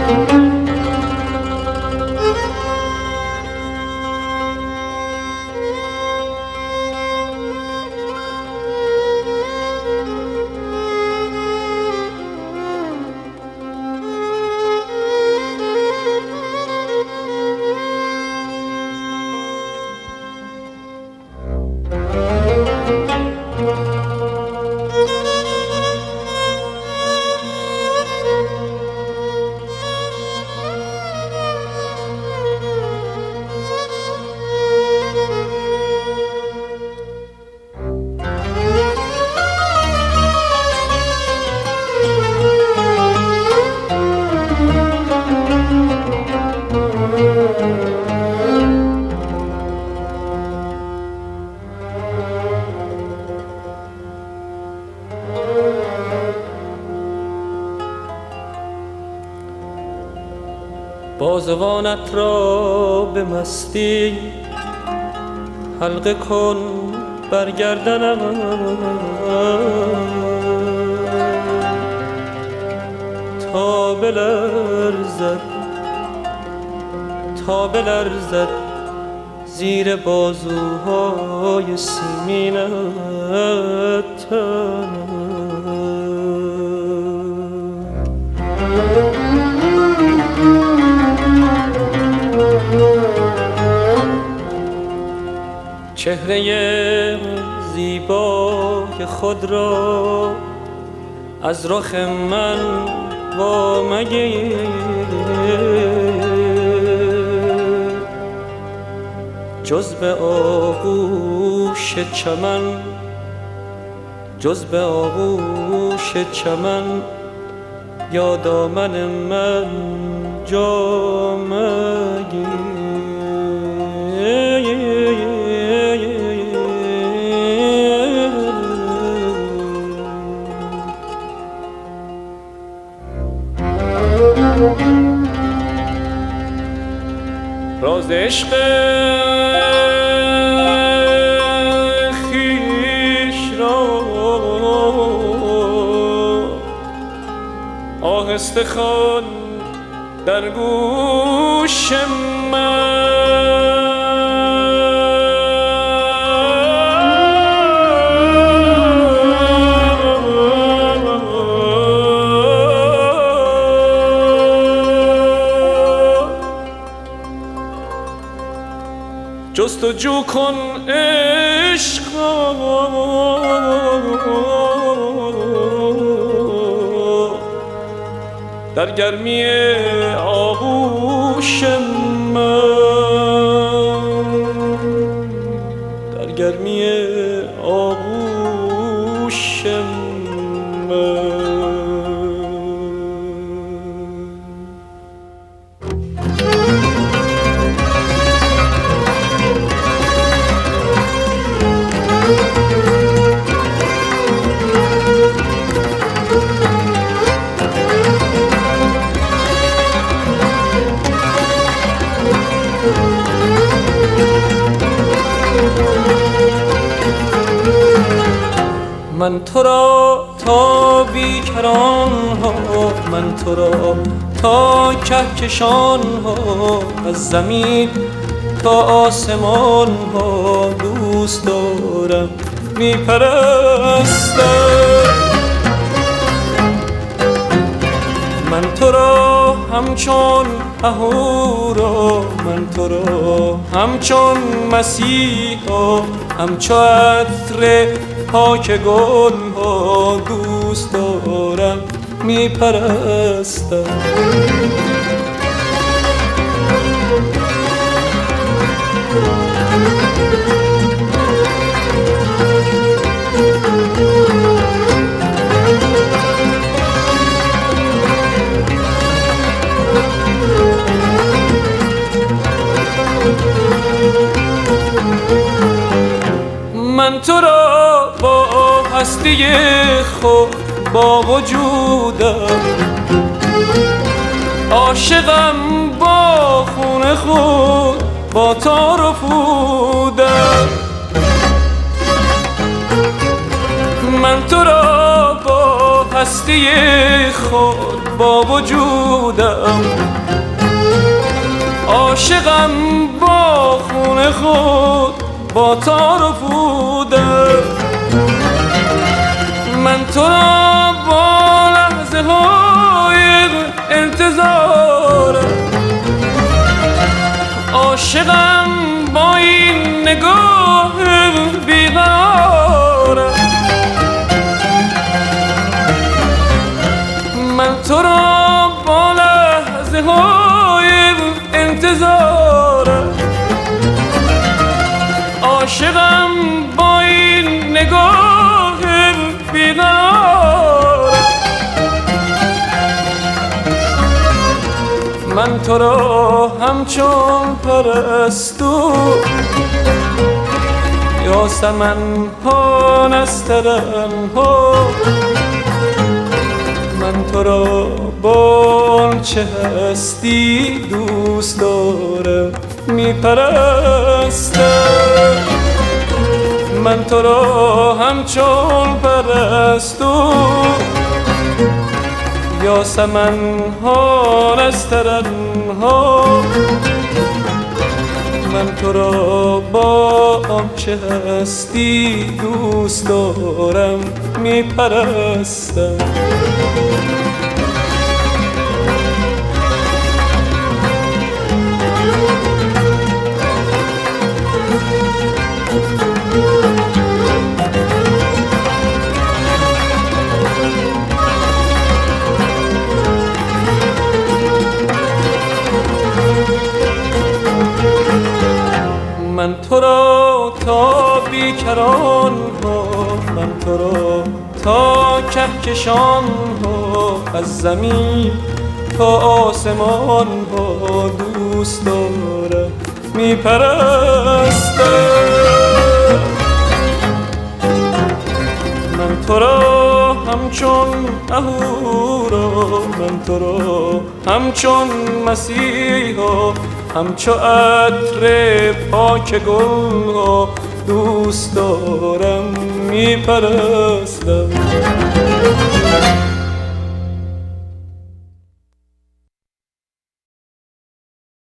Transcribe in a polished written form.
بازوانت را به مستی حلقه کن بر گردنم، تا بلرزد زیر بازوهای سیمینت تنم. چهره زیبای خود را از رخ من وا مگیر، جز به آغوش چمن یا دامن من جا مگیر. راز عشق خویش را آهسته خوان در گوش من، جستجو کن عشقا در گرمی آغوش من، در گرمی آغوش من. من تو را تا بیکران ها، من تو را تا کهکشان ها، از زمین تا آسمان ها دوست دارم میپرستم. من تو را همچون اهورا، من تو را همچون مسیحا، همچون عطر پاک گل ها دوست دارم میپرستم. من تو را با هستی خود با وجودم، عاشقم با خون خود با تار و پودم. من تو را با هستی خود با وجودم، عاشقم با خون خود با تار و پودم. من تو را با لحظه های انتظارم، عاشقم با این نگاه بیقرارم. من تو را با لحظه های انتظارم، عاشقم با این نگاه بیقرارم. من تو را همچون پرستو یاسمن ها نسترن ها، من تو را با چه هستی دوست دارم میپرستم. من تو را همچون پرستو یاسمن ها نسترن ها، من تو را با آنچه هستی دوست دارم میپرستم. من تو را تا بیکران ها، من تو را تا کهکشان ها، از زمین تا آسمان ها دوست دارم میپرستم. من تو را همچون اهورا، من تو را همچون مسیحا، همچو عطر پاک گل ها دوست دارم میپرستم.